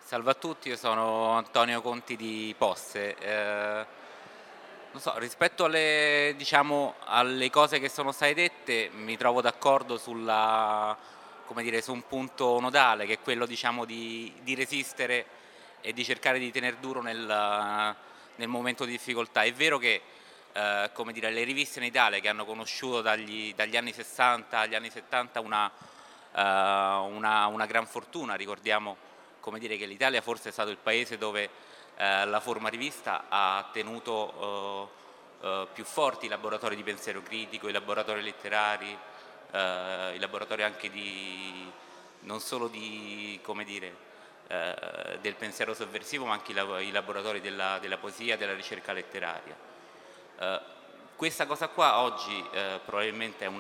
Salve a tutti, io sono Antonio Conti di Posse. Non so, rispetto alle cose che sono state dette, mi trovo d'accordo su un punto nodale, che è quello, di resistere e di cercare di tener duro nel momento di difficoltà. È vero che, le riviste in Italia che hanno conosciuto dagli anni 60 agli anni 70 una gran fortuna. Ricordiamo, che l'Italia forse è stato il paese dove la forma rivista ha tenuto più forti i laboratori di pensiero critico, i laboratori letterari, i laboratori anche non solo del pensiero sovversivo, ma anche i laboratori della poesia, della ricerca letteraria. Eh, Questa cosa qua oggi probabilmente è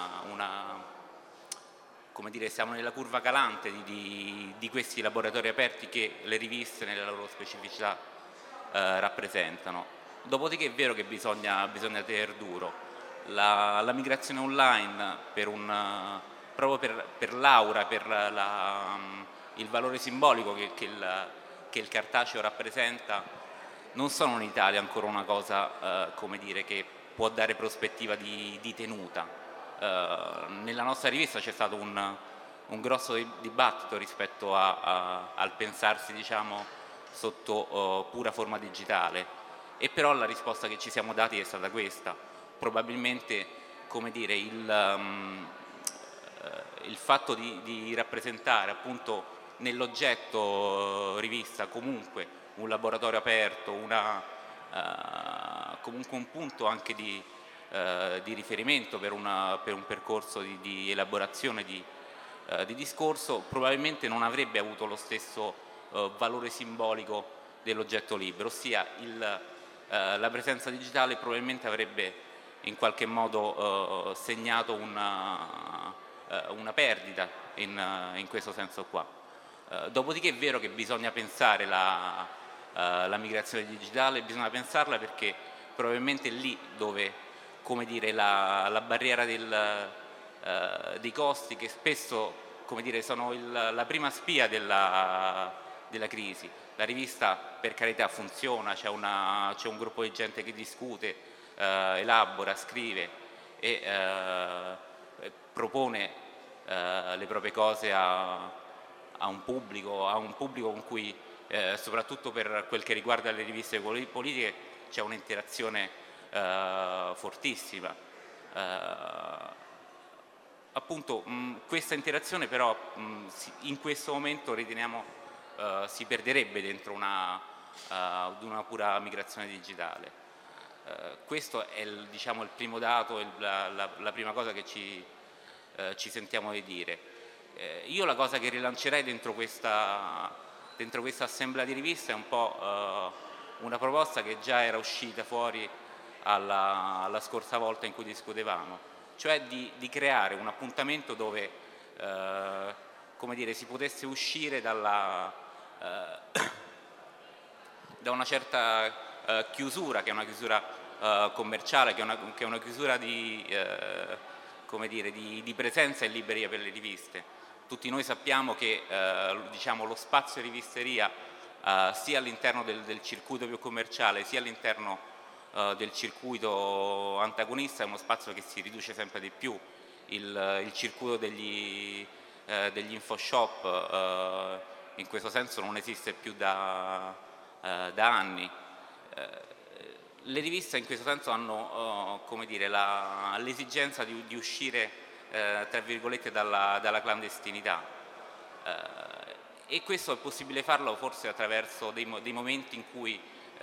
siamo nella curva calante di questi laboratori aperti che le riviste nella loro specificità rappresentano. Dopodiché è vero che bisogna tener duro. La migrazione online proprio per l'aura, il valore simbolico che il cartaceo rappresenta, non sono in Italia ancora una cosa che può dare prospettiva di tenuta. Nella nostra rivista c'è stato un grosso dibattito rispetto al pensarsi sotto pura forma digitale, e però la risposta che ci siamo dati è stata questa. Probabilmente il fatto di rappresentare appunto nell'oggetto rivista comunque un laboratorio aperto, comunque un punto anche di riferimento per un percorso di elaborazione di discorso, probabilmente non avrebbe avuto lo stesso valore simbolico dell'oggetto libero, ossia la presenza digitale probabilmente avrebbe in qualche modo segnato una perdita in questo senso qua. Dopodiché è vero che bisogna pensare la migrazione digitale, bisogna pensarla perché probabilmente è lì dove la barriera dei costi, che spesso sono la prima spia della crisi. La rivista, per carità, funziona, c'è un gruppo di gente che discute, elabora, scrive e propone le proprie cose a un pubblico con cui, soprattutto per quel che riguarda le riviste politiche, c'è un'interazione fortissima. Appunto, questa interazione però in questo momento riteniamo si perderebbe dentro ad una pura migrazione digitale. Questo è il primo dato, la prima cosa che ci sentiamo di dire. Io la cosa che rilancerei dentro questa assemblea di riviste è un po' una proposta che già era uscita fuori alla scorsa volta in cui discutevamo, cioè di creare un appuntamento dove si potesse uscire da una certa chiusura, che è una chiusura commerciale, che è una chiusura di presenza e libreria per le riviste. Tutti noi sappiamo che lo spazio rivisteria, sia all'interno del circuito più commerciale sia all'interno del circuito antagonista, è uno spazio che si riduce sempre di più. Il circuito degli infoshop in questo senso non esiste più da anni. Le riviste in questo senso hanno l'esigenza di uscire tra virgolette dalla clandestinità, e questo è possibile farlo forse attraverso dei momenti in cui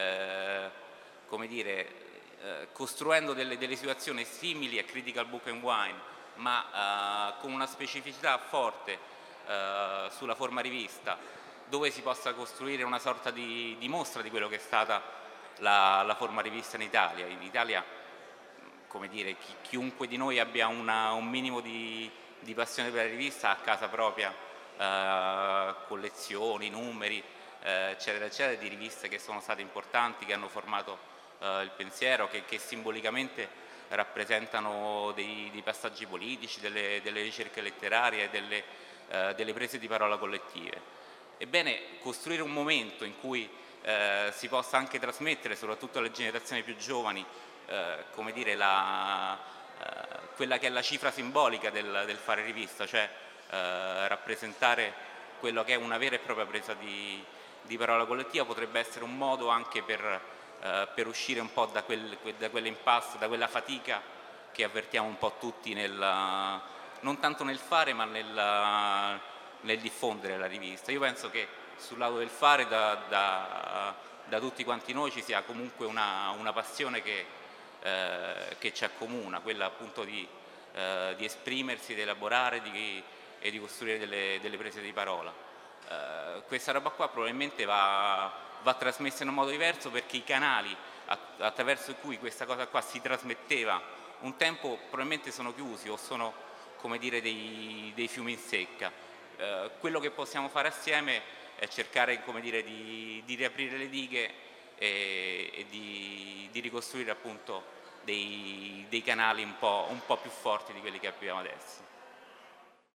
costruendo delle situazioni simili a Critical Book and Wine, ma con una specificità forte sulla forma rivista, dove si possa costruire una sorta di mostra di quello che è stata la forma rivista in Italia. In Italia, chiunque di noi abbia un minimo di passione per la rivista ha a casa propria collezioni, numeri, eccetera, eccetera, di riviste che sono state importanti, che hanno formato il pensiero, che simbolicamente rappresentano dei passaggi politici, delle ricerche letterarie, delle prese di parola collettive. Ebbene, costruire un momento in cui si possa anche trasmettere, soprattutto alle generazioni più giovani, come dire, quella che è la cifra simbolica del fare rivista, cioè rappresentare quello che è una vera e propria presa di parola collettiva, potrebbe essere un modo anche per uscire un po' da quell'impasse, da quella fatica che avvertiamo un po' tutti non tanto nel fare ma nel diffondere la rivista. Io penso che sul lato del fare da tutti quanti noi ci sia comunque una passione che ci accomuna, quella appunto di esprimersi, di elaborare e di costruire delle prese di parola. Questa roba qua probabilmente va trasmessa in un modo diverso, perché i canali attraverso cui questa cosa qua si trasmetteva un tempo probabilmente sono chiusi o sono, come dire, dei fiumi in secca. Quello che possiamo fare assieme è cercare, come dire, di riaprire le dighe e di ricostruire appunto dei canali un po' più forti di quelli che abbiamo adesso.